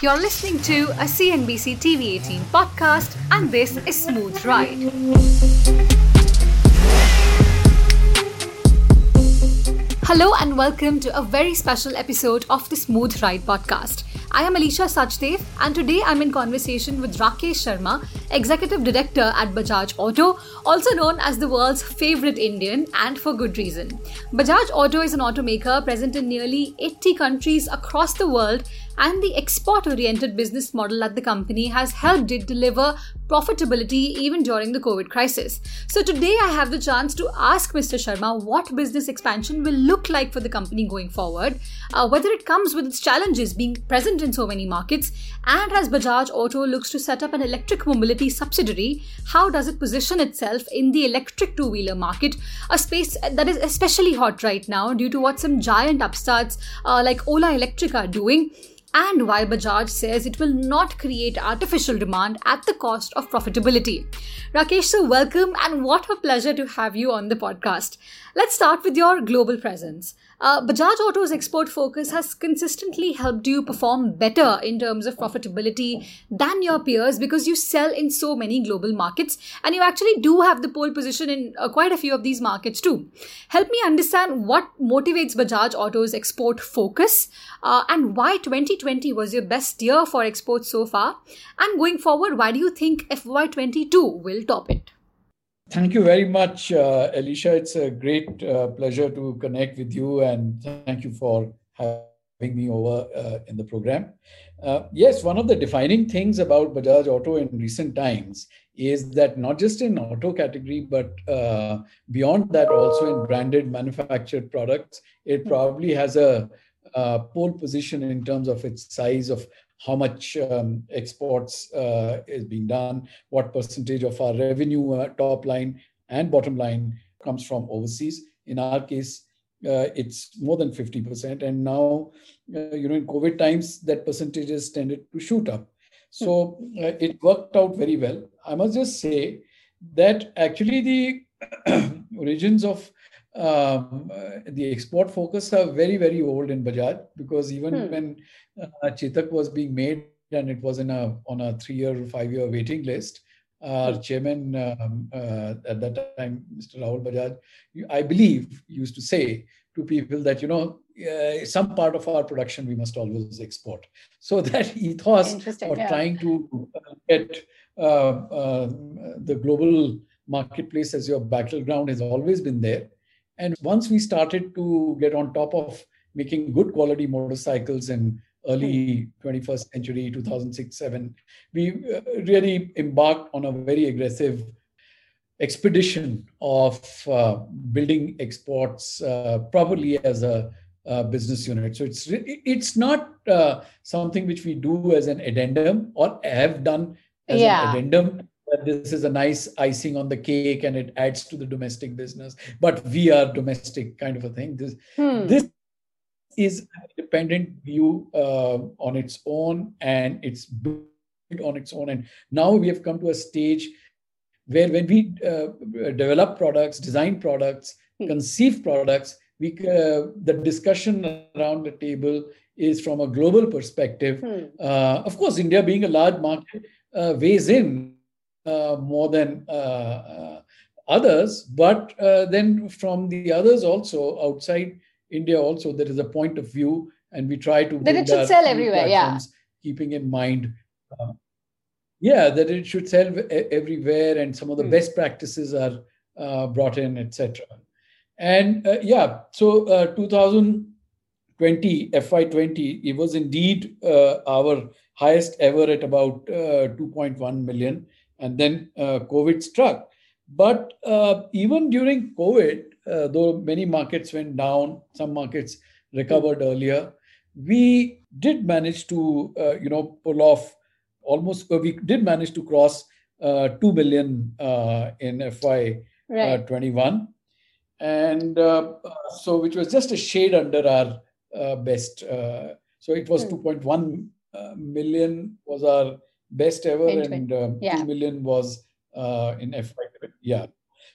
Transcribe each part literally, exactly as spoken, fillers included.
You're listening to a C N B C T V eighteen podcast, and this is Smooth Ride. Hello and welcome to a very special episode of the Smooth Ride podcast. I am Alisha Sachdev, and today I'm in conversation with Rakesh Sharma, Executive Director at Bajaj Auto, also known as the world's favorite Indian, and for good reason. Bajaj Auto is an automaker present in nearly eighty countries across the world, and the export-oriented business model at the company has helped it deliver profitability even during the COVID crisis. So today I have the chance to ask Mister Sharma what business expansion will look like for the company going forward, uh, whether it comes with its challenges being present in so many markets, and as Bajaj Auto looks to set up an electric mobility subsidiary, how does it position itself in the electric two-wheeler market, a space that is especially hot right now due to what some giant upstarts uh, like Ola Electric are doing, and why Bajaj says it will not create artificial demand at the cost of profitability. Rakesh, so welcome, and what a pleasure to have you on the podcast. Let's start with your global presence. Uh, Bajaj Auto's export focus has consistently helped you perform better in terms of profitability than your peers because you sell in so many global markets, and you actually do have the pole position in uh, quite a few of these markets too. Help me understand what motivates Bajaj Auto's export focus uh, and why twenty twenty was your best year for exports so far, and going forward, why do you think F Y twenty-two will top it? Thank you very much, uh, Alisha. It's a great uh, pleasure to connect with you, and thank you for having me over uh, in the program. Uh, yes, one of the defining things about Bajaj Auto in recent times is that not just in auto category, but uh, beyond that also in branded manufactured products, it probably has a uh, pole position in terms of its size of how much um, exports uh, is being done, what percentage of our revenue, uh, top line and bottom line comes from overseas. In our case, uh, it's more than fifty percent. And now, uh, you know, in COVID times, that percentage has tended to shoot up. So uh, it worked out very well. I must just say that actually the origins of um, uh, the export focus are very, very old in Bajaj, because even hmm. when uh, Chetak was being made and it was in a on a three-year, five-year waiting list, our hmm. chairman um, uh, at that time, Mister Rahul Bajaj, I believe, used to say to people that, you know, uh, some part of our production we must always export. So that ethos of yeah. trying to get uh, uh, the global marketplace as your battleground has always been there. And once we started to get on top of making good quality motorcycles in early twenty-first century, two thousand six, seven, we really embarked on a very aggressive expedition of uh, building exports uh, properly as a uh, business unit. So it's it's not uh, something which we do as an addendum or have done as yeah. an addendum. This is a nice icing on the cake and it adds to the domestic business, but we are domestic kind of a thing. This, hmm. this is an independent view uh, on its own, and it's built on its own. And now we have come to a stage where when we uh, develop products, design products, hmm. conceive products, we uh, the discussion around the table is from a global perspective. Hmm. Uh, of course, India being a large market uh, weighs in Uh, more than uh, uh, others, but uh, then from the others also outside India also there is a point of view, and we try to that it should sell everywhere, yeah. keeping in mind, uh, yeah, that it should sell everywhere, and some of the hmm. best practices are uh, brought in, et cetera. And uh, yeah, so uh, two thousand twenty, F Y twenty, it was indeed uh, our highest ever at about uh, two point one million. And then uh, COVID struck. But uh, even during COVID, uh, though many markets went down, some markets recovered earlier, we did manage to, uh, you know, pull off almost, uh, we did manage to cross uh, two million uh, in F Y twenty-one. Right. And uh, so, which was just a shade under our uh, best. Uh, so it was hmm. two point one uh, million was our best ever, and um, yeah. two million was uh, in F Y twenty. Yeah.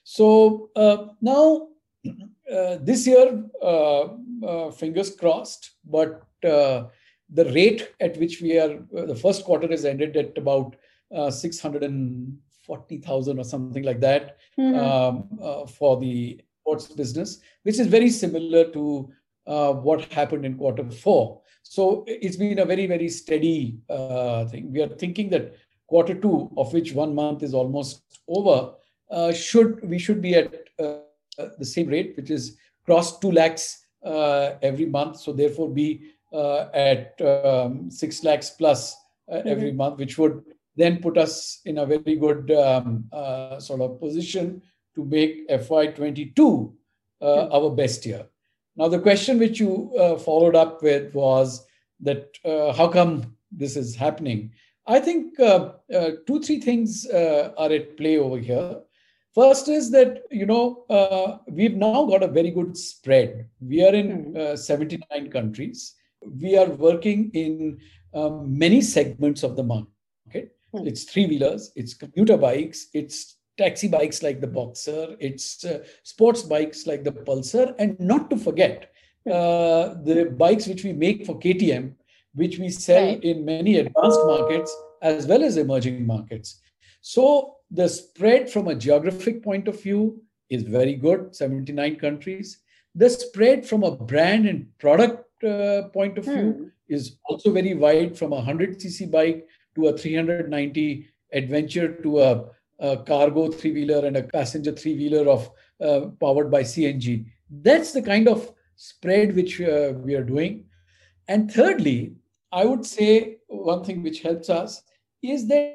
So uh, now uh, this year, uh, uh, fingers crossed, but uh, the rate at which we are, uh, the first quarter is ended at about uh, six hundred forty thousand or something like that mm-hmm. um, uh, for the sports business, which is very similar to uh, what happened in quarter four. So it's been a very, very steady uh, thing. We are thinking that quarter two, of which one month is almost over, uh, should we should be at uh, the same rate, which is cross two lakhs uh, every month. So therefore be uh, at um, six lakhs plus uh, mm-hmm. every month, which would then put us in a very good um, uh, sort of position to make F Y twenty-two uh, mm-hmm. our best year. Now, the question which you uh, followed up with was that uh, how come this is happening? I think uh, uh, two, three things uh, are at play over here. First is that, you know, uh, we've now got a very good spread. We are in uh, seventy-nine countries. We are working in um, many segments of the market. Hmm. It's three-wheelers, it's commuter bikes, it's taxi bikes like the Boxer, it's uh, sports bikes like the Pulsar, and not to forget uh, the bikes which we make for K T M, which we sell right. in many advanced markets as well as emerging markets. So the spread from a geographic point of view is very good, seventy-nine countries. The spread from a brand and product uh, point of view hmm. is also very wide, from a one hundred c c bike to a three hundred ninety adventure to a, a cargo three-wheeler and a passenger three-wheeler of uh, powered by C N G. That's the kind of spread which uh, we are doing. And thirdly, I would say one thing which helps us is that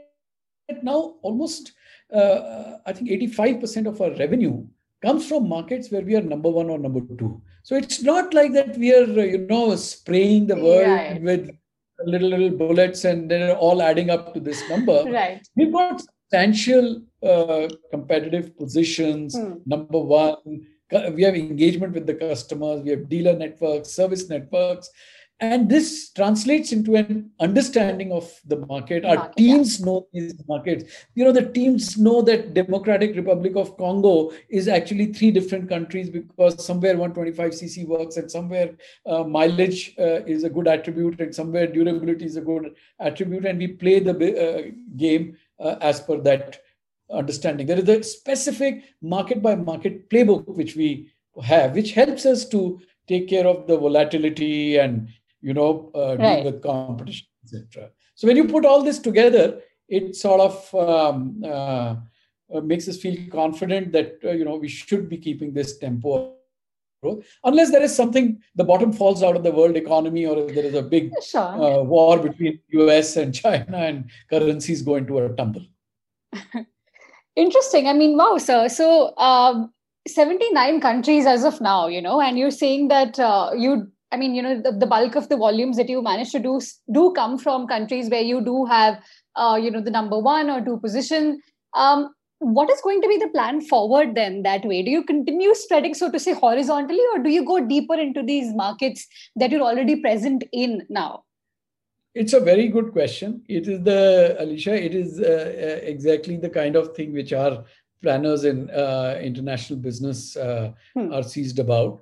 now almost, uh, I think eighty-five percent of our revenue comes from markets where we are number one or number two. So it's not like that we are, you know, spraying the world right. with little, little bullets and they're all adding up to this number. Right. We've got substantial uh, competitive positions, hmm. number one. We have engagement with the customers. We have dealer networks, service networks. And this translates into an understanding of the market. Our market, teams yeah. know these markets. You know, the teams know that Democratic Republic of Congo is actually three different countries, because somewhere one twenty-five c c works and somewhere uh, mileage uh, is a good attribute and somewhere durability is a good attribute. And we play the uh, game uh, as per that understanding. There is a specific market by market playbook which we have, which helps us to take care of the volatility and you know, uh, right. deal with competition, et cetera. So when you put all this together, it sort of um, uh, uh, makes us feel confident that, uh, you know, we should be keeping this tempo of growth. Unless there is something, the bottom falls out of the world economy, or if there is a big sure. uh, war between U S and China and currencies go into a tumble. Interesting. I mean, wow, sir. So um, seventy-nine countries as of now, you know, and you're saying that uh, you I mean, you know, the, the bulk of the volumes that you manage to do do come from countries where you do have, uh, you know, the number one or two position. Um, what is going to be the plan forward then that way? Do you continue spreading, so to say, horizontally, or do you go deeper into these markets that you're already present in now? It's a very good question. It is the, Alicia, it is uh, exactly the kind of thing which our planners in uh, international business uh, hmm. are seized about.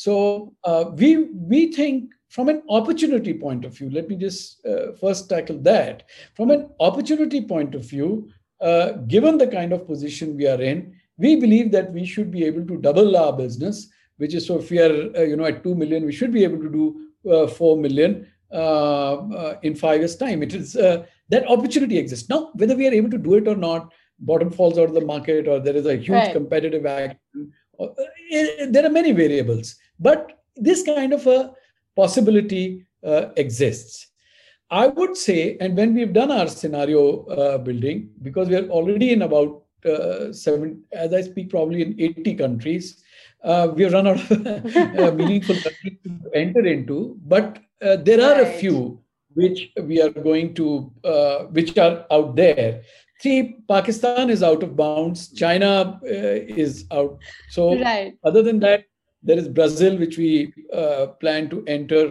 So uh, we we think from an opportunity point of view, let me just uh, first tackle that. From an opportunity point of view, uh, given the kind of position we are in, we believe that we should be able to double our business, which is, so if we are uh, you know, at two million, we should be able to do uh, four million uh, uh, in five years' time. It is uh, that opportunity exists. Now, whether we are able to do it or not, bottom falls out of the market, or there is a huge right. competitive action. Or, uh, there are many variables, but this kind of a possibility uh, exists. I would say, and when we've done our scenario uh, building, because we are already in about uh, seven, as I speak, probably in eighty countries, uh, we have run out of uh, meaningful countries to enter into, but uh, there are right. a few which we are going to, uh, which are out there. See, Pakistan is out of bounds. China uh, is out. So right. other than that, there is Brazil, which we uh, plan to enter,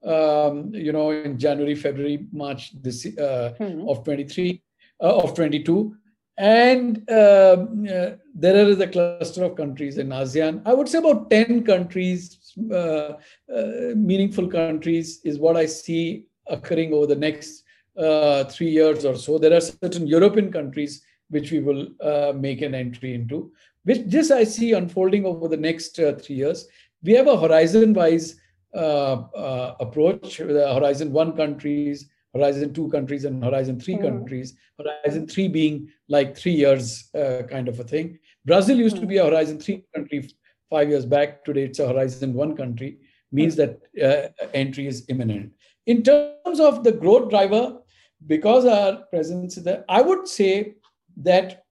um, you know, in January, February, March this uh, mm-hmm. of twenty-three, uh, of twenty-two. And uh, uh, there is a cluster of countries in ASEAN. I would say about ten countries, uh, uh, meaningful countries is what I see occurring over the next uh, three years or so. There are certain European countries which we will uh, make an entry into, which this I see unfolding over the next uh, three years. We have a horizon-wise uh, uh, approach, the Horizon one countries, Horizon two countries, and Horizon three mm-hmm. countries. Horizon three being like three years uh, kind of a thing. Brazil used mm-hmm. to be a Horizon three country five years back. Today it's a Horizon one country, means mm-hmm. that uh, entry is imminent. In terms of the growth driver, because our presence is there, I would say that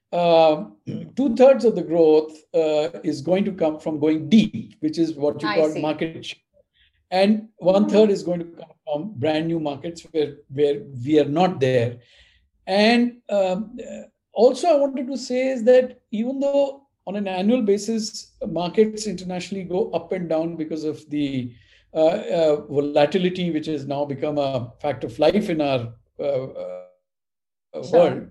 uh, two-thirds of the growth uh, is going to come from going deep, which is what you I call see. market share. And one-third is going to come from brand new markets where, where we are not there. And um, also I wanted to say is that even though on an annual basis, markets internationally go up and down because of the uh, uh, volatility, which has now become a fact of life in our uh, uh, sure. world.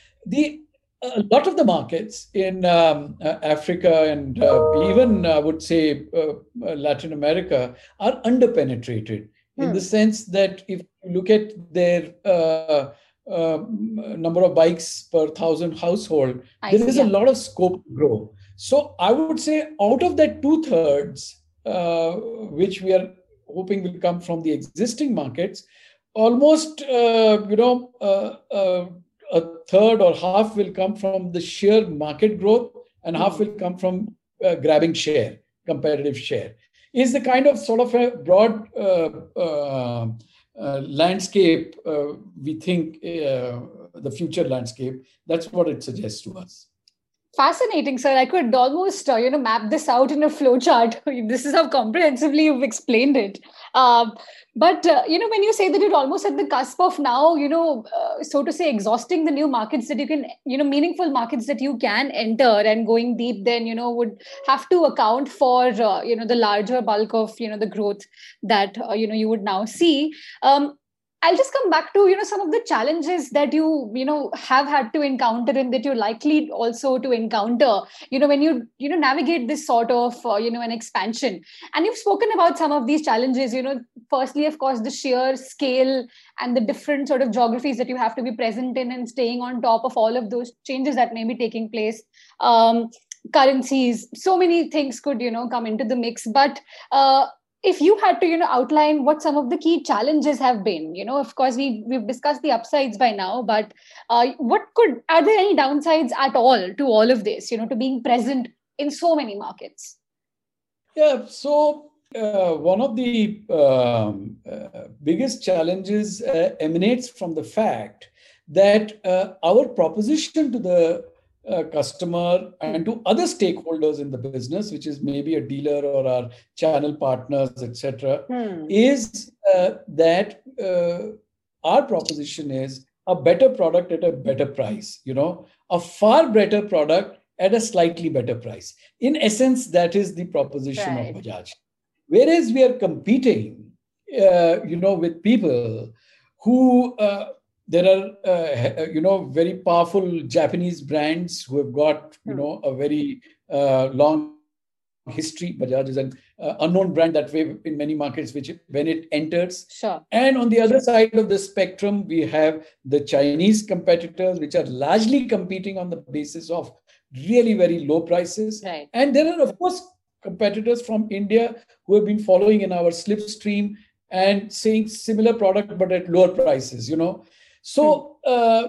The a lot of the markets in um, uh, Africa and uh, even I would say uh, Latin America are underpenetrated hmm. in the sense that if you look at their uh, uh, number of bikes per thousand household, I there see, is yeah. a lot of scope to grow. So I would say out of that two thirds, uh, which we are hoping will come from the existing markets, almost uh, you know. Uh, uh, a third or half will come from the sheer market growth and mm-hmm. half will come from uh, grabbing share, competitive share. Is the kind of sort of a broad uh, uh, uh, landscape uh, we think uh, the future landscape. That's what it suggests to us. Fascinating, sir. I could almost, uh, you know, map this out in a flowchart. This is how comprehensively you've explained it. Um, but, uh, you know, when you say that you're almost at the cusp of now, you know, uh, so to say, exhausting the new markets that you can, you know, meaningful markets that you can enter and going deep, then, you know, would have to account for, uh, you know, the larger bulk of, you know, the growth that, uh, you know, you would now see. Um, I'll just come back to, you know, some of the challenges that you, you know, have had to encounter and that you're likely also to encounter, you know, when you, you know, navigate this sort of, uh, you know, an expansion. And you've spoken about some of these challenges, you know, firstly, of course, the sheer scale and the different sort of geographies that you have to be present in and staying on top of all of those changes that may be taking place. Um, currencies, so many things could, you know, come into the mix. But, uh, if you had to, you know, outline what some of the key challenges have been, you know, of course, we, we've discussed the upsides by now, but uh, what could, are there any downsides at all to all of this, you know, to being present in so many markets? Yeah, so uh, one of the um, uh, biggest challenges uh, emanates from the fact that uh, our proposition to the Uh, customer and to other stakeholders in the business, which is maybe a dealer or our channel partners, et cetera, hmm. is uh, that uh, our proposition is a better product at a better price, you know, a far better product at a slightly better price. In essence, that is the proposition right. of Bajaj. Whereas we are competing, uh, you know, with people who... Uh, There are, uh, you know, very powerful Japanese brands who have got, you know, a very uh, long history. Bajaj is an uh, unknown brand that way in many markets, which when it enters. Sure. And on the other side of the spectrum, we have the Chinese competitors, which are largely competing on the basis of really very low prices. Right. And there are, of course, competitors from India who have been following in our slipstream and saying similar product, but at lower prices, you know. So, uh,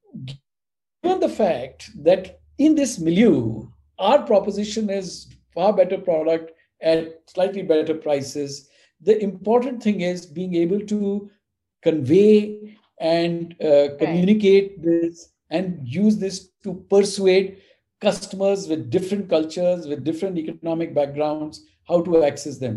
given the fact that in this milieu, our proposition is far better product at slightly better prices, the important thing is being able to convey and uh, communicate right. this and use this to persuade customers with different cultures, with different economic backgrounds, how to access them.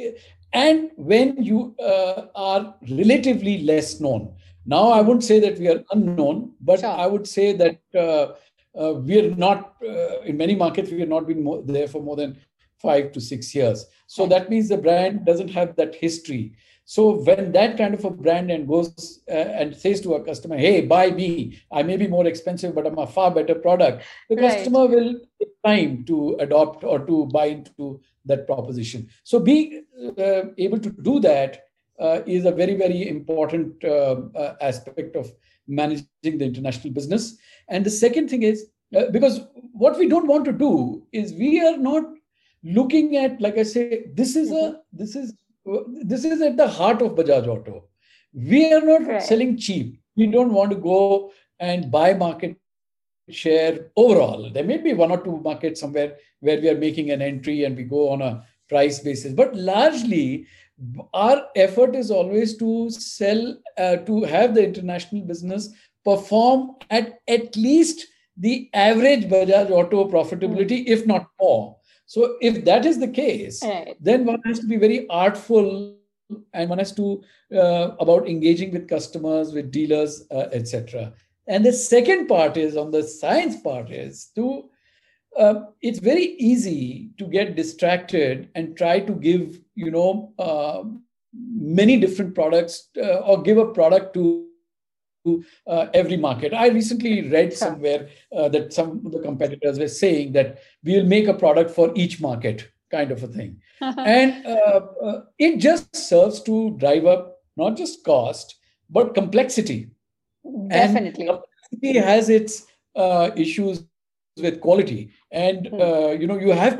And when you uh, are relatively less known. Now, I wouldn't say that we are unknown, but sure. I would say that uh, uh, we are not, uh, in many markets, we have not been more, there for more than five to six years. So that means the brand doesn't have that history. So when that kind of a brand and goes uh, and says to a customer, hey, buy me, I may be more expensive, but I'm a far better product, the right. customer will take time to adopt or to buy into that proposition. So being uh, able to do that uh, is a very, very important uh, uh, aspect of managing the international business. And the second thing is, uh, because what we don't want to do is we are not looking at, like I say, this is Mm-hmm. a this is this is at the heart of Bajaj Auto. We are not Right. selling cheap. We don't want to go and buy market share overall. There may be one or two markets somewhere where we are making an entry and we go on a price basis, but largely our effort is always to sell, uh, to have the international business perform at at least the average Bajaj Auto profitability, Mm. if not more. So if that is the case, Right. then one has to be very artful, and one has to uh, about engaging with customers, with dealers, uh, et cetera. And the second part is on the science part is to uh, it's very easy to get distracted and try to give, you know, uh, many different products uh, or give a product to uh, every market. I recently read Sure. somewhere uh, that some of the competitors were saying that we'll make a product for each market, kind of a thing. And uh, uh, it just serves to drive up not just cost, but complexity. And Definitely. complexity has its uh, issues with quality. And, uh, Mm. you know, you have to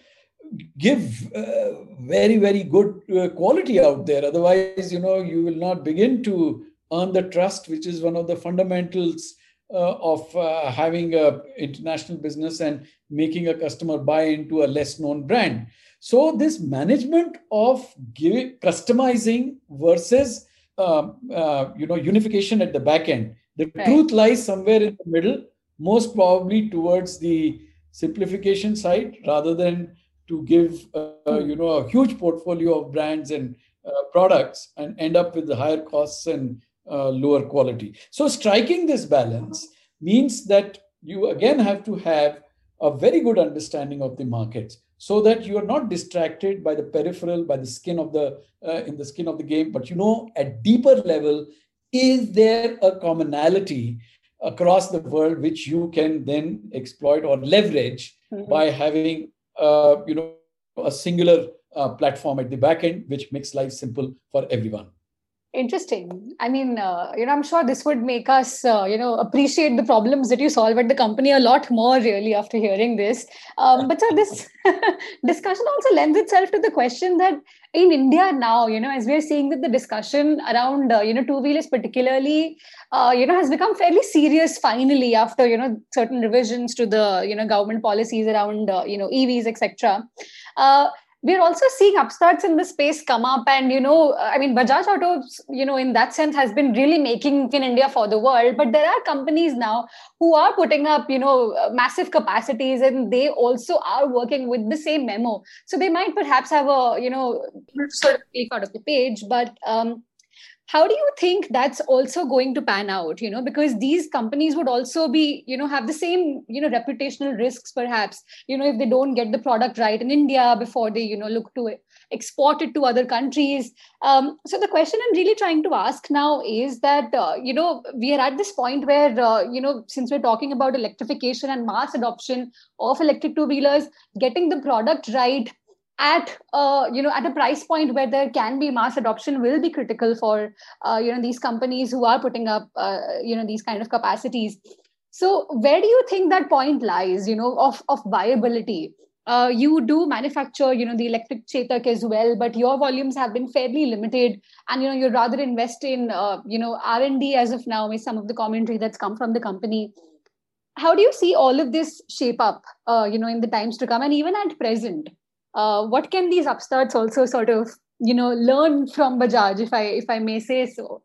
give uh, very, very good uh, quality out there. Otherwise, you know, you will not begin to earn the trust, which is one of the fundamentals uh, of uh, having a international business and making a customer buy into a less known brand. So this management of giving, customizing versus um, uh, you know, unification at the back end. The Right. truth lies somewhere in the middle, most probably towards the simplification side, rather than to give uh, Mm. you know, a huge portfolio of brands and uh, products and end up with the higher costs and uh, lower quality. So striking this balance means that you again have to have a very good understanding of the markets, so that you are not distracted by the peripheral, by the skin of the uh, in the skin of the game, but you know, at deeper level, is there a commonality across the world which you can then exploit or leverage Mhm. by having uh, you know, a singular uh, platform at the back end, which makes life simple for everyone. Interesting. I mean, uh, you know, I'm sure this would make us, uh, you know, appreciate the problems that you solve at the company a lot more, really, after hearing this. Um, but so this discussion also lends itself to the question that in India now, you know, as we're seeing that the discussion around, uh, you know, two-wheelers particularly, uh, you know, has become fairly serious finally after, you know, certain revisions to the, you know, government policies around, uh, you know, E Vs, et cetera. Uh, we're also seeing upstarts in the space come up, and you know, I mean, Bajaj Auto, you know, in that sense has been really making in India for the world, but there are companies now who are putting up, you know, massive capacities, and they also are working with the same memo, so they might perhaps have a, you know, sort of click out of the page, but um how do you think that's also going to pan out, you know, because these companies would also be, you know, have the same, you know, reputational risks perhaps, you know, if they don't get the product right in India before they, you know, look to export it to other countries. Um, so the question I'm really trying to ask now is that, uh, you know, we are at this point where, uh, you know, since we're talking about electrification and mass adoption of electric two-wheelers, getting the product right at uh, you know, at a price point where there can be mass adoption will be critical for uh, you know, these companies who are putting up uh, you know, these kind of capacities. So where do you think that point lies, you know, of of viability? Uh, you do manufacture, you know, the electric Chetak as well, but your volumes have been fairly limited, and you know, you'd rather invest in uh, you know, R and D as of now, with some of the commentary that's come from the company. How do you see all of this shape up, uh, you know, in the times to come, and even at present? Uh, what can these upstarts also sort of, you know, learn from Bajaj, if I if I may say so?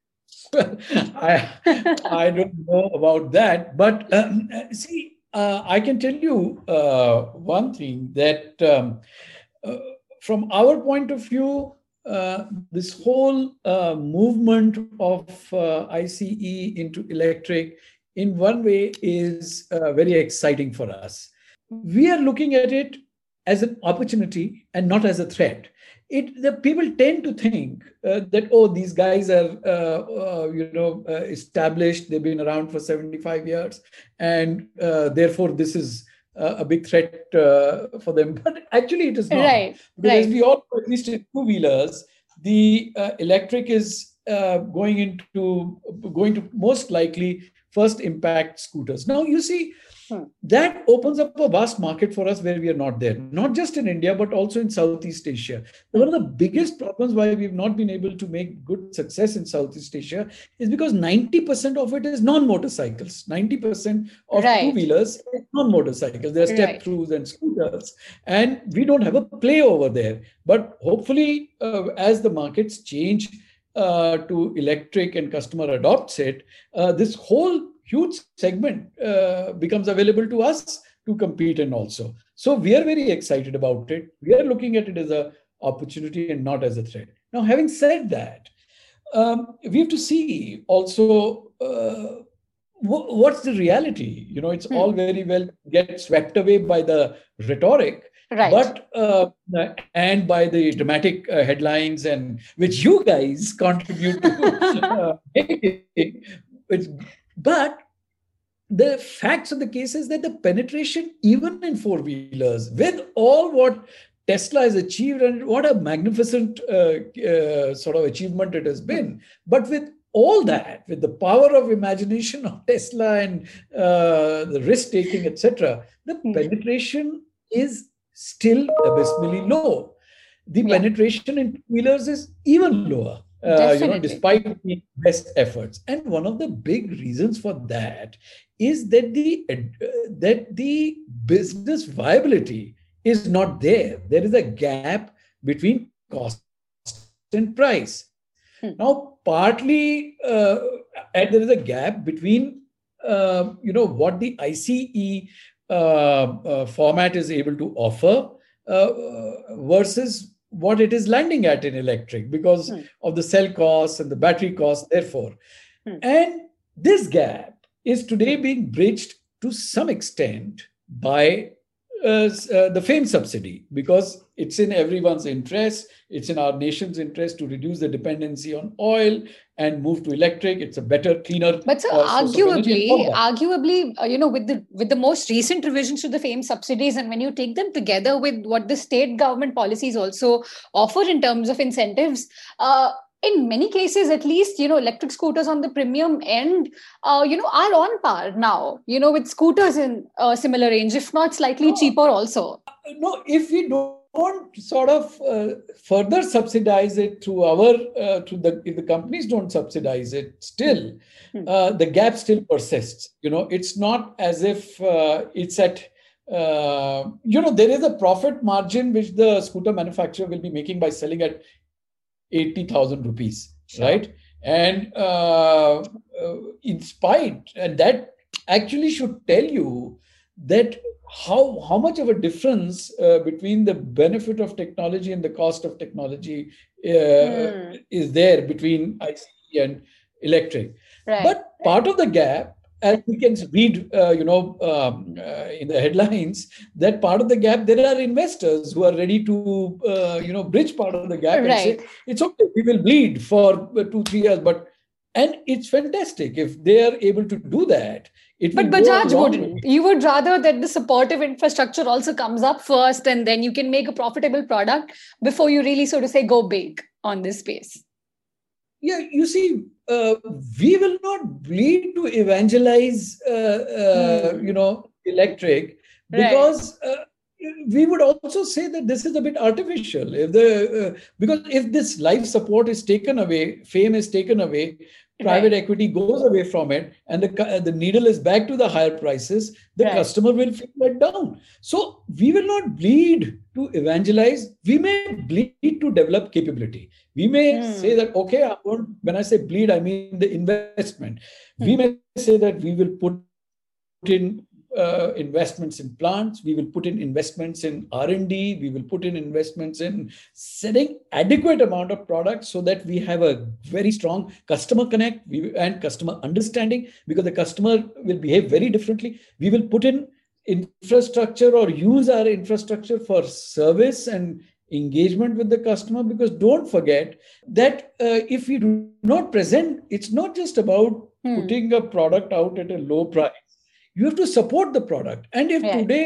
I I don't know about that, but um, see, uh, I can tell you uh, one thing that um, uh, from our point of view, uh, this whole uh, movement of uh, ICE into electric, in one way, is uh, very exciting for us. We are looking at it as an opportunity and not as a threat. It, the people tend to think uh, that, oh, these guys are uh, uh, you know, uh, established, they've been around for seventy-five years, and uh, therefore this is uh, a big threat uh, for them. But actually it is not. Right, Because as right. we all know, at least in two-wheelers, the uh, electric is uh, going into going to most likely first impact scooters. Now, you see, hmm. that opens up a vast market for us where we are not there, not just in India, but also in Southeast Asia. Hmm. One of the biggest problems why we've not been able to make good success in Southeast Asia is because ninety percent of it is non-motorcycles. ninety percent of right. two-wheelers is non-motorcycles. There are step-throughs right. and scooters. And we don't have a play over there. But hopefully, uh, as the markets change uh, to electric and customer adopts it, uh, this whole huge segment uh, becomes available to us to compete in also. So we are very excited about it. We are looking at it as an opportunity and not as a threat. Now, having said that, um, we have to see also uh, w- what's the reality. You know, it's hmm. all very well get swept away by the rhetoric, right. but uh, and by the dramatic uh, headlines, and which you guys contribute to. uh, it's, But the facts of the case is that the penetration, even in four-wheelers, with all what Tesla has achieved, and what a magnificent uh, uh, sort of achievement it has been, but with all that, with the power of imagination of Tesla and uh, the risk-taking, et cetera, the mm-hmm. penetration is still abysmally low. The yeah. penetration in two-wheelers is even lower. Uh, you know, despite the best efforts. And one of the big reasons for that is that the uh, that the business viability is not there. There is a gap between cost and price. Hmm. Now, partly, uh, and there is a gap between uh, you know what the I C E uh, uh, format is able to offer uh, versus what it is landing at in electric because hmm. of the cell costs and the battery costs, therefore. Hmm. And this gap is today being bridged to some extent by uh, uh, the FAME subsidy, because it's in everyone's interest. It's in our nation's interest to reduce the dependency on oil and move to electric. It's a better, cleaner. But so uh, arguably, arguably, uh, you know, with the with the most recent revisions to the FAME subsidies, and when you take them together with what the state government policies also offer in terms of incentives, uh, in many cases, at least, you know, electric scooters on the premium end, uh, you know, are on par now, you know, with scooters in a similar range, if not slightly no, cheaper also. No, if we don't sort of uh, further subsidize it through our, uh, through the, if the companies don't subsidize it, still, hmm. uh, the gap still persists. You know, it's not as if uh, it's at, uh, you know, there is a profit margin which the scooter manufacturer will be making by selling at eighty thousand rupees, sure. right? And uh, uh, in spite, and that actually should tell you that how, how much of a difference uh, between the benefit of technology and the cost of technology uh, mm. is there between I C E and electric. Right. But part of the gap, as we can read, uh, you know, um, uh, in the headlines, that part of the gap, there are investors who are ready to, uh, you know, bridge part of the gap right. and say, it's okay, we will bleed for two, three years. But, and it's fantastic if they are able to do that. It but Bajaj wouldn't. You would rather that the supportive infrastructure also comes up first, and then you can make a profitable product before you really, so to say, go big on this space. Yeah, you see, uh, we will not bleed to evangelize, uh, uh, mm. you know, electric, because right. uh, we would also say that this is a bit artificial. If the uh, because if this life support is taken away, FAME is taken away, private right. equity goes away from it, and the uh, the needle is back to the higher prices, the right. customer will feel let down. So we will not bleed to evangelize. We may bleed to develop capability. We may mm. say that, okay, I won't, when I say bleed, I mean the investment. Mm. We may say that we will put in uh, investments in plants, we will put in investments in R and D, we will put in investments in setting adequate amount of products so that we have a very strong customer connect we, and customer understanding, because the customer will behave very differently. We will put in infrastructure or use our infrastructure for service and engagement with the customer, because don't forget that uh, if we do not present, it's not just about hmm. putting a product out at a low price. You have to support the product. And if yeah. today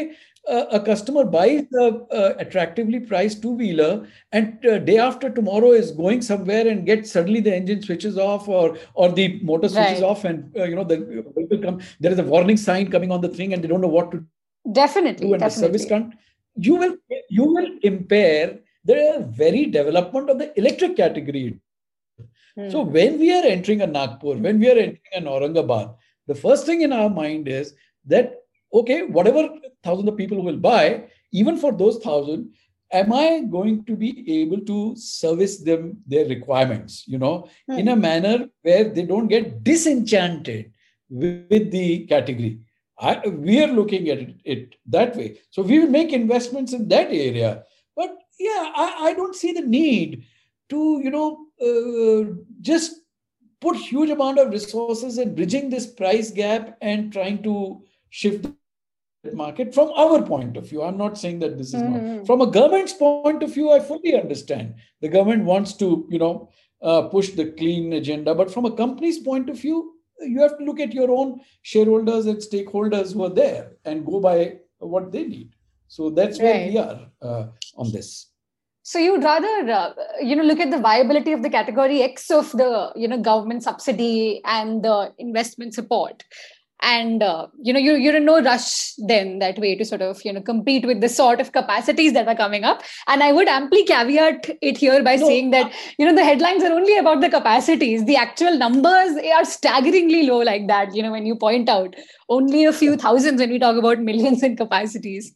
uh, a customer buys a uh, attractively priced two-wheeler, and uh, day after tomorrow is going somewhere and gets suddenly the engine switches off, or or the motor switches Right. off, and uh, you know the vehicle come. There is a warning sign coming on the thing, and they don't know what to Definitely, do, and the service definitely. can't. You will you will impair the very development of the electric category. Hmm. So when we are entering a Nagpur, when we are entering an Aurangabad, the first thing in our mind is that, okay, whatever thousand of people will buy, even for those thousand, am I going to be able to service them their requirements, you know, Hmm. in a manner where they don't get disenchanted with, with the category? I, we are looking at it, it that way. So we will make investments in that area. But yeah, I, I don't see the need to, you know, uh, just put huge amount of resources in bridging this price gap and trying to shift the market from our point of view. I'm not saying that this is Mm-hmm. not. From a government's point of view, I fully understand. The government wants to, you know, uh, push the clean agenda. But from a company's point of view, you have to look at your own shareholders and stakeholders who are there and go by what they need. So that's where Right. we are uh, on this. So you'd rather, uh, you know, look at the viability of the category X of the, you know, government subsidy and the investment support. And, uh, you know, you, you're in no rush then that way to sort of, you know, compete with the sort of capacities that are coming up. And I would amply caveat it here by No, saying that, you know, the headlines are only about the capacities. The actual numbers are staggeringly low like that, you know, when you point out only a few thousands when we talk about millions in capacities.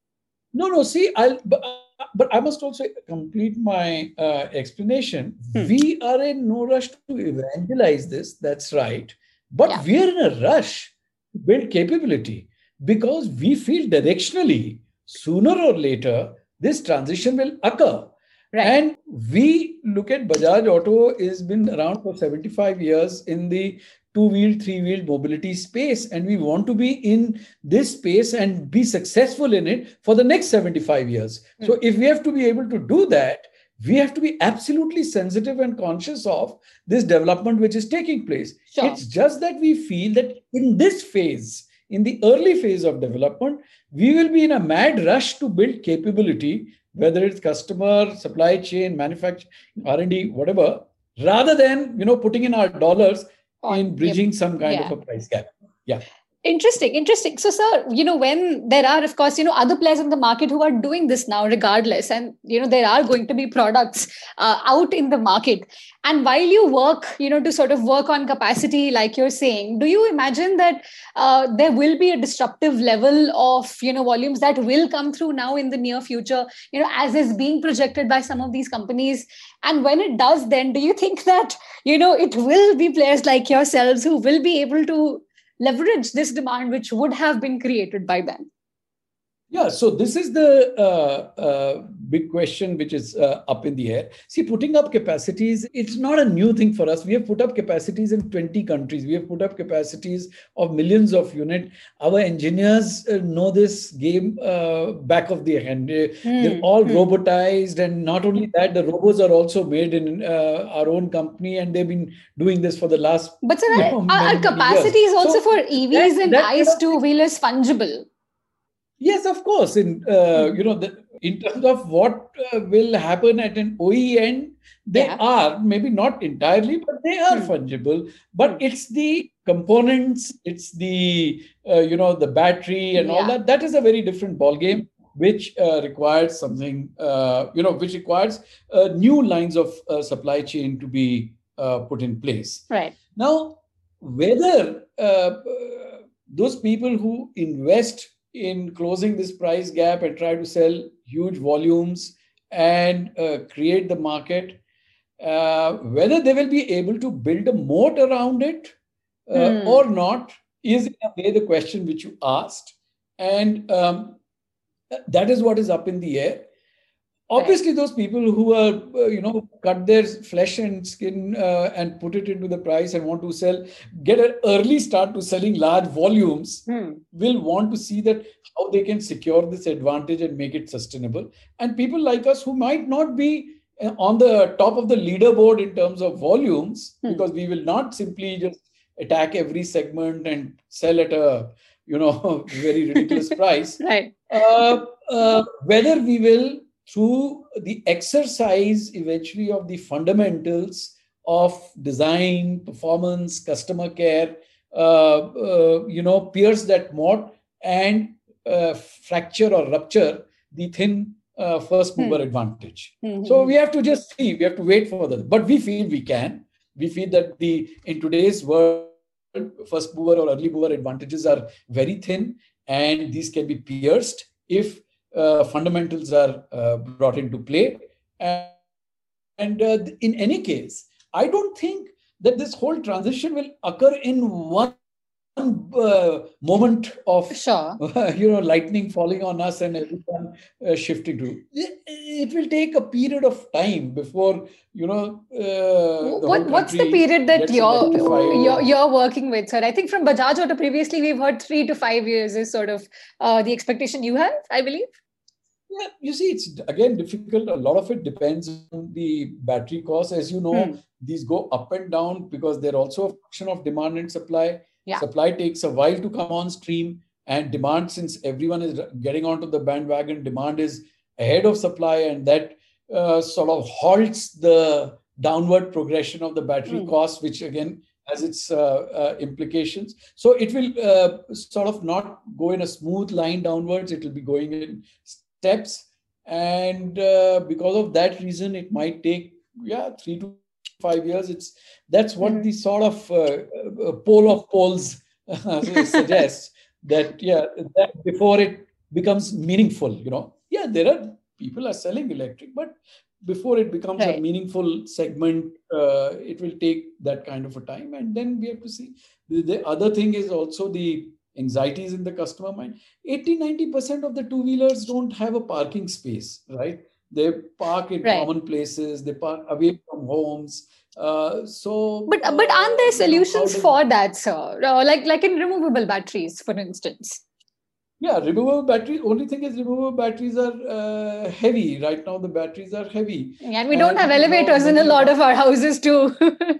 No, no, see, I'll, but, but I must also complete my uh, explanation. Hmm. We are in no rush to evangelize this, that's right. But Yeah. we are in a rush to build capability because we feel directionally, sooner or later, this transition will occur. Right. And we look at Bajaj Auto has been around for seventy-five years in the two-wheel, three-wheel mobility space. And we want to be in this space and be successful in it for the next seventy-five years. Mm. So if we have to be able to do that, we have to be absolutely sensitive and conscious of this development which is taking place. Sure. It's just that we feel that in this phase, in the early phase of development, we will be in a mad rush to build capability, whether it's customer, supply chain, manufacturing, R and D, whatever, rather than, you know, putting in our dollars on, in bridging yep. some kind yeah. of a price gap. Yeah. Interesting, interesting. So, sir, you know, when there are, of course, you know, other players in the market who are doing this now regardless, and, you know, there are going to be products uh, out in the market. And while you work, you know, to sort of work on capacity, like you're saying, do you imagine that uh, there will be a disruptive level of, you know, volumes that will come through now in the near future, you know, as is being projected by some of these companies? And when it does, then do you think that, you know, it will be players like yourselves who will be able to leverage this demand which would have been created by them? Yeah, so this is the uh, uh, big question which is uh, up in the air. See, putting up capacities, it's not a new thing for us. We have put up capacities in twenty countries. We have put up capacities of millions of units. Our engineers uh, know this game uh, back of the hand. They, hmm. They're all hmm. robotized. And not only that, the robots are also made in uh, our own company. And they've been doing this for the last But sir, you know, our, our capacity is also so for E Vs that, and that ICE two-wheelers fungible. Yes, of course. In uh, you know, the, in terms of what uh, will happen at an O E end, they yeah. are maybe not entirely, but they are hmm. fungible. But hmm. it's the components, it's the uh, you know the battery and yeah. all that. That is a very different ballgame, which uh, requires something uh, you know, which requires uh, new lines of uh, supply chain to be uh, put in place. Right now, whether uh, those people who invest in closing this price gap and try to sell huge volumes and uh, create the market, uh, whether they will be able to build a moat around it uh, mm. or not is in a way the question which you asked. And um, that is what is up in the air. Obviously, those people who are, uh, you know, cut their flesh and skin uh, and put it into the price and want to sell, get an early start to selling large volumes, hmm. will want to see that how they can secure this advantage and make it sustainable. And people like us who might not be on the top of the leaderboard in terms of volumes, hmm. because we will not simply just attack every segment and sell at a, you know, very ridiculous price. Right. Uh, uh, whether we will, through the exercise eventually of the fundamentals of design, performance, customer care, uh, uh, you know, pierce that moat and uh, fracture or rupture the thin uh, first mover hmm. advantage. Mm-hmm. So we have to just see, we have to wait for that. But we feel we can. We feel that the in today's world, first mover or early mover advantages are very thin, and these can be pierced if uh, fundamentals are uh, brought into play. And, and uh, in any case, I don't think that this whole transition will occur in one uh, moment of sure. uh, you know, lightning falling on us and everyone uh, shifting to it. It will take a period of time before, you know, uh, what, what's the period that you're, you're you're working with, sir? I think from Bajaj Auto previously we've heard three to five years is sort of uh, the expectation you have, I believe. Yeah, you see, it's again difficult. A lot of it depends on the battery cost. As you know, hmm. these go up and down because they're also a function of demand and supply. Yeah. Supply takes a while to come on stream, and demand, since everyone is getting onto the bandwagon, demand is ahead of supply, and that uh, sort of halts the downward progression of the battery mm. cost, which again has its uh, uh, implications. So it will uh, sort of not go in a smooth line downwards. It will be going in steps, and uh, because of that reason, it might take yeah three to five years. It's that's what mm-hmm. the sort of uh, poll of polls uh, suggests that yeah that before it becomes meaningful. You know, yeah, there are people are selling electric, but before it becomes right. a meaningful segment, uh, it will take that kind of a time, and then we have to see. The, the other thing is also the anxieties in the customer mind. eighty to ninety percent of the two-wheelers don't have a parking space, right? They park in right. common places, they park away from homes. Uh, so, but uh, but aren't there solutions you know, for that, sir? Uh, like like in removable batteries, for instance. Yeah, removable batteries. Only thing is, removable batteries are uh, heavy. Right now, the batteries are heavy. Yeah, and we don't and, have elevators you know, in a lot of our houses too.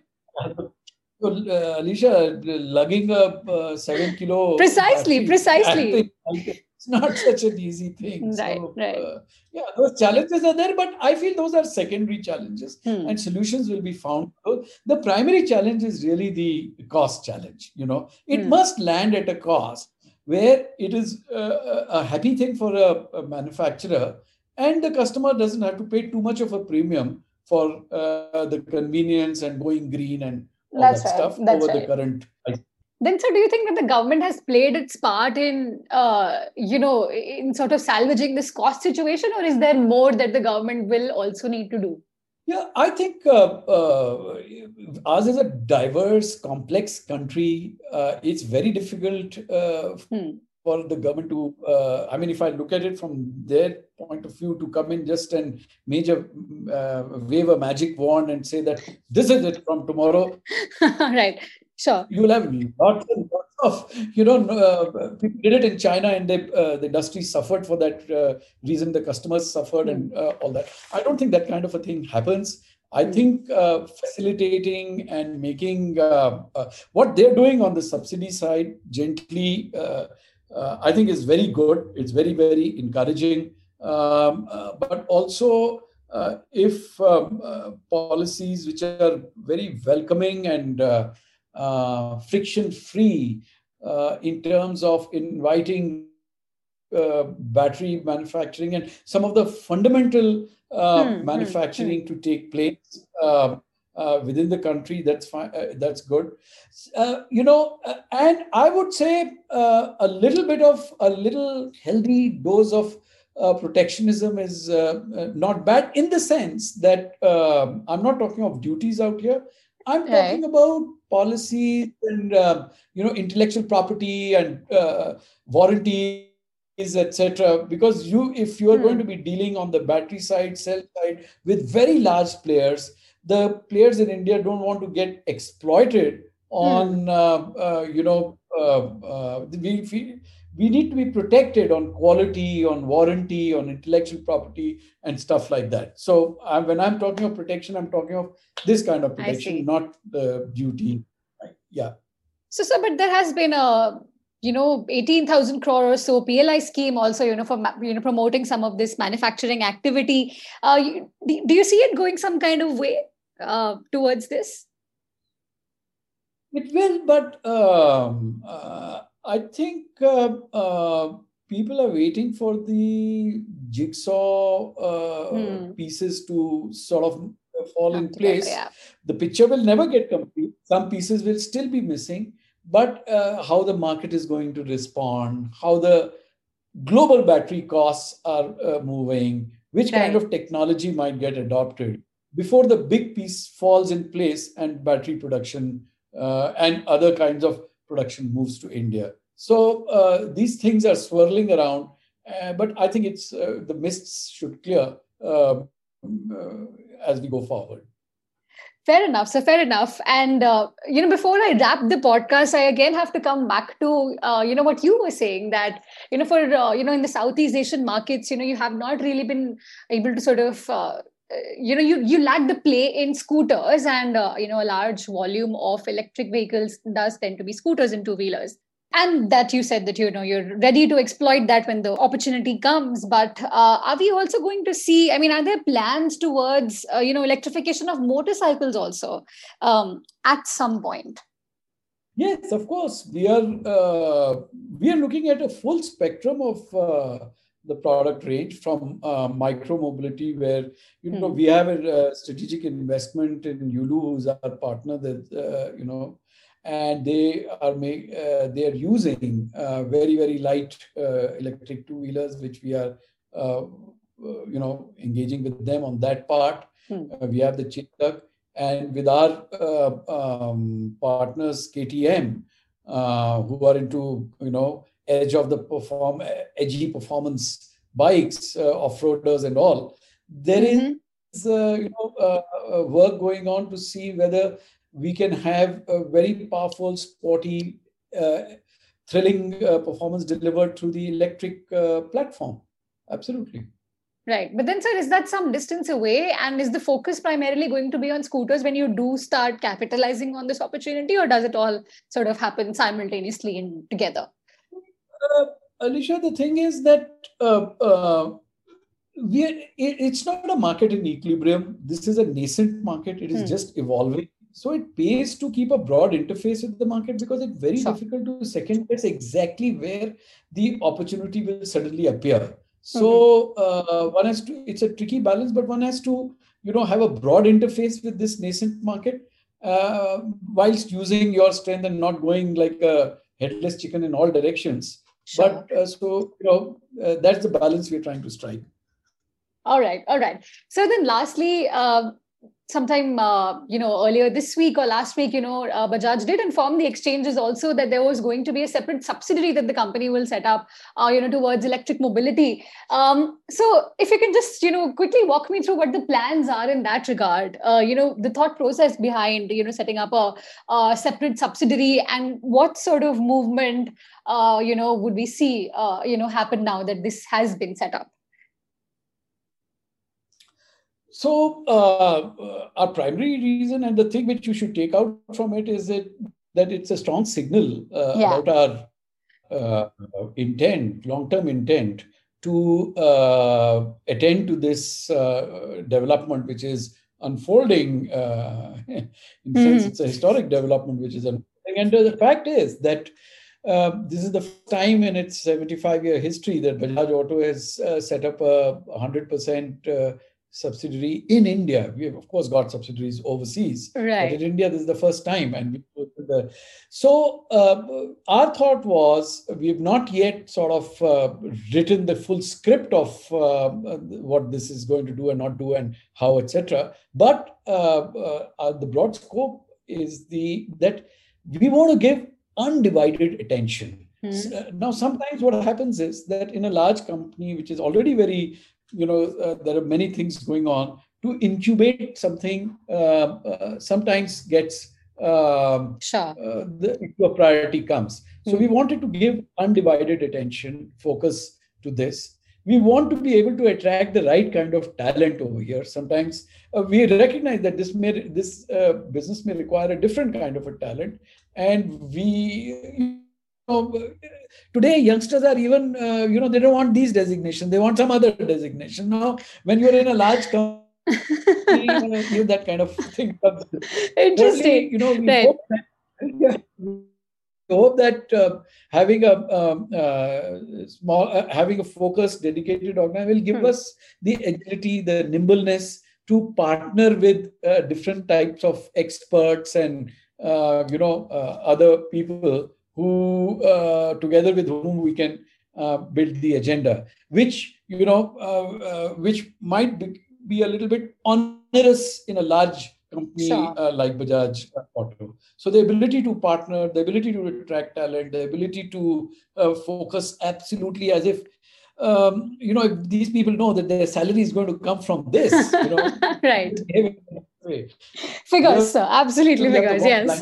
So, uh, Alicia, lugging a uh, seven kilo. Precisely, battery, precisely. It's not such an easy thing. Right, so, right. Uh, yeah, those challenges are there, but I feel those are secondary challenges hmm. and solutions will be found. The primary challenge is really the cost challenge. You know, it hmm. must land at a cost where it is uh, a happy thing for a, a manufacturer, and the customer doesn't have to pay too much of a premium for uh, the convenience and going green and all That's that right. stuff That's over right. the current. Then, sir, do you think that the government has played its part in, uh, you know, in sort of salvaging this cost situation, or is there more that the government will also need to do? Yeah, I think uh, uh, ours is a diverse, complex country. Uh, it's very difficult uh, hmm. for the government to, uh, I mean, if I look at it from their point of view, to come in just and major uh, wave a magic wand and say that this is it from tomorrow. Right. Sure. You will have lots and lots of, you know, uh, people did it in China, and they, uh, the industry suffered for that uh, reason. The customers suffered mm. and uh, all that. I don't think that kind of a thing happens. I mm. think uh, facilitating and making uh, uh, what they're doing on the subsidy side gently, uh, uh, I think is very good. It's very, very encouraging. Um, uh, but also, uh, if um, uh, policies which are very welcoming and uh, Uh, friction-free uh, in terms of inviting uh, battery manufacturing and some of the fundamental uh, hmm, manufacturing hmm, to take place uh, uh, within the country. That's fine. Uh, that's good. Uh, you know, uh, and I would say uh, a little bit of a little healthy dose of uh, protectionism is uh, not bad, in the sense that uh, I'm not talking of duties out here. I'm talking right. about policies and uh, you know, intellectual property and uh, warranties, et cetera. Because you, if you are hmm. going to be dealing on the battery side, cell side with very large players, the players in India don't want to get exploited on hmm. uh, uh, you know uh, uh, we, we we need to be protected on quality, on warranty, on intellectual property and stuff like that. So uh, when I'm talking of protection, I'm talking of this kind of protection, not the duty. Right? Yeah. So, sir, but there has been a, you know, eighteen thousand crore or so P L I scheme also, you know, for, you know, promoting some of this manufacturing activity. Uh, you, do, do you see it going some kind of way uh, towards this? It will, but um, uh, I think uh, uh, people are waiting for the jigsaw uh, hmm. pieces to sort of fall Come in together, place. Yeah. The picture will never get complete. Some pieces will still be missing, but uh, how the market is going to respond, how the global battery costs are uh, moving, which right. kind of technology might get adopted before the big piece falls in place and battery production uh, and other kinds of production moves to India. So uh, these things are swirling around, uh, but I think it's uh, the mists should clear uh, uh, as we go forward. Fair enough. So fair enough. And, uh, you know, before I wrap the podcast, I again have to come back to, uh, you know, what you were saying that, you know, for, uh, you know, in the Southeast Asian markets, you know, you have not really been able to sort of, uh, you know, you, you lack the play in scooters and, uh, you know, a large volume of electric vehicles does tend to be scooters and two-wheelers. And that you said that, you know, you're ready to exploit that when the opportunity comes. But uh, are we also going to see, I mean, are there plans towards, uh, you know, electrification of motorcycles also um, at some point? Yes, of course. We are, uh, we are looking at a full spectrum of uh, the product range from uh, micro mobility, where, you know, hmm. we have a, a strategic investment in Yulu, who's our partner that, uh, you know, and they are make, uh, they are using uh, very, very light uh, electric two-wheelers, which we are, uh, uh, you know, engaging with them on that part. Hmm. Uh, we have the Chetak, and with our uh, um, partners, K T M, uh, who are into, you know, edge of the perform, edgy performance bikes, uh, off-roaders and all. There mm-hmm. is, uh, you know, uh, work going on to see whether we can have a very powerful, sporty, uh, thrilling uh, performance delivered through the electric uh, platform. Absolutely. Right. But then, sir, is that some distance away? And is the focus primarily going to be on scooters when you do start capitalizing on this opportunity? Or does it all sort of happen simultaneously and together? Uh, Alisha, the thing is that uh, uh, we are, it, it's not a market in equilibrium. This is a nascent market. It is hmm. just evolving. So it pays to keep a broad interface with the market, because it's very sure. difficult to second guess exactly where the opportunity will suddenly appear. So mm-hmm. uh, one has to, it's a tricky balance, but one has to, you know, have a broad interface with this nascent market uh, whilst using your strength and not going like a headless chicken in all directions. Sure. But uh, so, you know, uh, that's the balance we're trying to strike. All right. All right. So then lastly, uh, sometime, uh, you know, earlier this week or last week, you know, uh, Bajaj did inform the exchanges also that there was going to be a separate subsidiary that the company will set up, uh, you know, towards electric mobility. Um, so if you can just, you know, quickly walk me through what the plans are in that regard, uh, you know, the thought process behind, you know, setting up a, a separate subsidiary, and what sort of movement, uh, you know, would we see, uh, you know, happen now that this has been set up? So uh, our primary reason, and the thing which you should take out from it, is that, that it's a strong signal uh, yeah. about our uh, intent, long-term intent to uh, attend to this uh, development, which is unfolding. Uh, in mm-hmm. sense, it's a historic development which is unfolding. And the fact is that uh, this is the first time in its seventy-five year history that Bajaj Auto has uh, set up a one hundred percent uh, subsidiary in India. We have, of course, got subsidiaries overseas, right. but in India, this is the first time. And we go to the so uh, our thought was, we have not yet sort of uh, written the full script of uh, what this is going to do and not do and how, et cetera. But uh, uh, the broad scope is the that we want to give undivided attention. Hmm. So, uh, now, sometimes what happens is that in a large company, which is already very you know, uh, there are many things going on, to incubate something uh, uh, sometimes gets um, sure. uh, the a priority comes. So mm-hmm. we wanted to give undivided attention, focus to this. we want to be able to attract the right kind of talent over here. Sometimes uh, we recognize that this may this uh, business may require a different kind of a talent, and we, you know, today youngsters are even uh, you know they don't want these designations; they want some other designation. Now, when you're in a large company, you know, that kind of thing. Interesting. You know, we right. hope that, yeah, I hope that uh, having a um, uh, small, uh, having a focused, dedicated organization will give hmm. us the agility, the nimbleness to partner with uh, different types of experts and uh, you know uh, other people who, uh, together with whom we can uh, build the agenda, which you know, uh, uh, which might be, be a little bit onerous in a large company sure. uh, like Bajaj Auto. So the ability to partner, the ability to attract talent, the ability to uh, focus absolutely as if, um, you know, if these people know that their salary is going to come from this, you know. right. Figures, you know, sir. Absolutely figures, yes.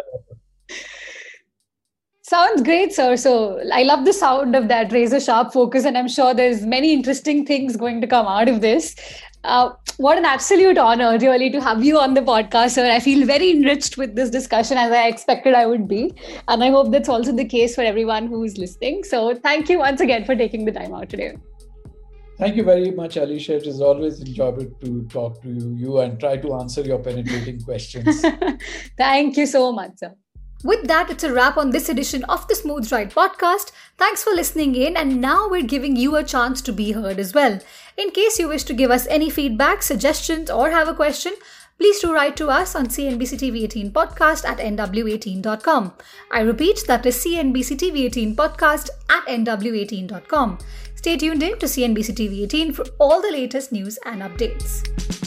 Sounds great, sir. So I love the sound of that razor sharp focus, and I'm sure there's many interesting things going to come out of this. Uh, what an absolute honor, really, to have you on the podcast, sir. I feel very enriched with this discussion, as I expected I would be. And I hope that's also the case for everyone who is listening. So thank you once again for taking the time out today. Thank you very much, Alicia. It is always enjoyable to talk to you, you and try to answer your penetrating questions. Thank you so much, sir. With that, it's a wrap on this edition of the Smooth Ride podcast. Thanks for listening in, and now we're giving you a chance to be heard as well. In case you wish to give us any feedback, suggestions, or have a question, please do write to us on C N B C T V eighteen podcast at N W eighteen dot com. I repeat, that is C N B C T V eighteen podcast at N W eighteen dot com. Stay tuned in to C N B C T V eighteen for all the latest news and updates.